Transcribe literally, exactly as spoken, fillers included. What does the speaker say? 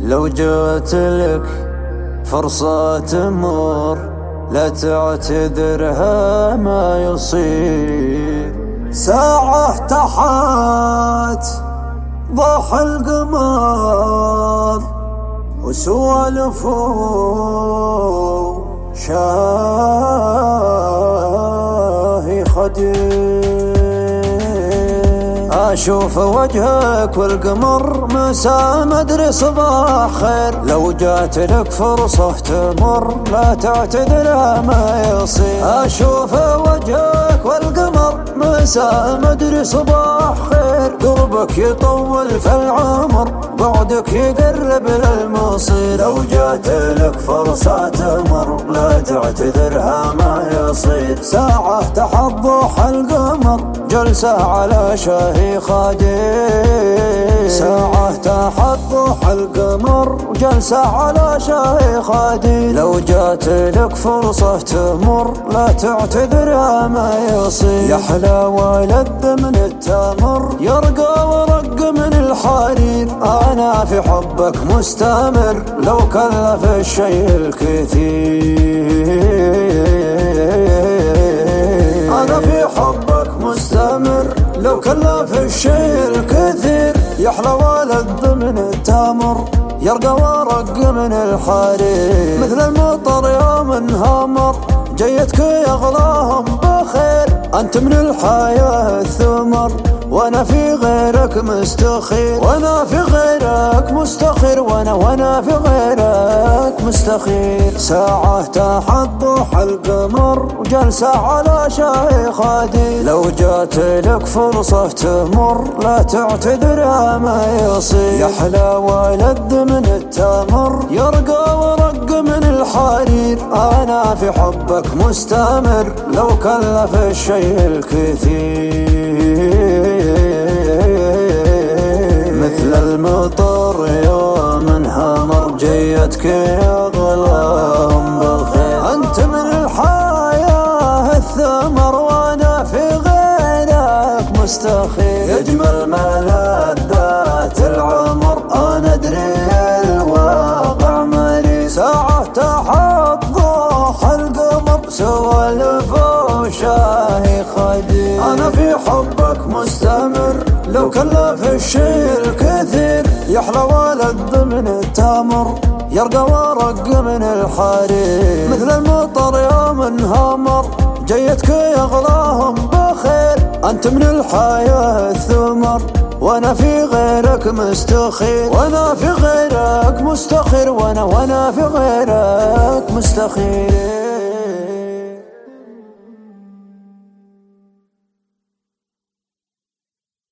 لو جات لك فرصة تمر لا تعتذرها ما يصير. ساعة تحت ضح القمر وسوالف شاهي خدير. أشوف وجهك والقمر مساء مدري صباح خير. لو جات لك فرصة تمر لا تعتذرها ما يصير. أشوف وجهك والقمر مساء مدري صباح خير. قربك يطول في العمر بعدك يقرب للمصير. لو جات لك فرصة تمر لا تعتذرها ما يصير. ساعة تحت ضوح القمر جلسة على شاهي خدير. ساعة تحت ضوح القمر جلسة على شاهي خدير. لو جات لك فرصة تمر لا تعتذرها ما يصير. يحلى ولذ من التمر يرقى ورق من الحرير. أنا في حبك مستمر لو كلف الشيء الكثير. أنا في حبك مستمر لو كلف الشيء الكثير. يحلى ولذ من التمر يرقى ورق من الحرير. مثل المطر يوم انهمر جيتك يغلاهم بخير. أنت من الحياة الثمر وانا في غيرك مستخير. وانا في غيرك مستخير. وانا وانا في غيرك مستخير. ساعة تحت ضوح القمر وجلسة على شاهي خدير. لو جات لك فرصة تمر لا تعتذرها ما يصير. يحلى ولذ من التمر يرقى ورق من الحرير. أنا في حبك مستمر لو كلف الشيء الكثير. مثل المطر يوم انهمر جيتك يغلاهم بالخير. أنت من الحياة الثمر وانا في غيرك مستخير. يجمل ملذات العمر انا ادري الواقع مرير. ساعة تحت ضوح القمر سوالف وشاهي خدير. انا في حبك مستمر لو كلف الشيء الكثير. يحلى ولذ من التمر يرقى ورق من الحرير. مثل المطر يوم انهمر جيتك يغلاهم بخير. أنت من الحياة الثمر وانا في غيرك مستخير. وانا في غيرك مستخير. وانا وانا في غيرك مستخير.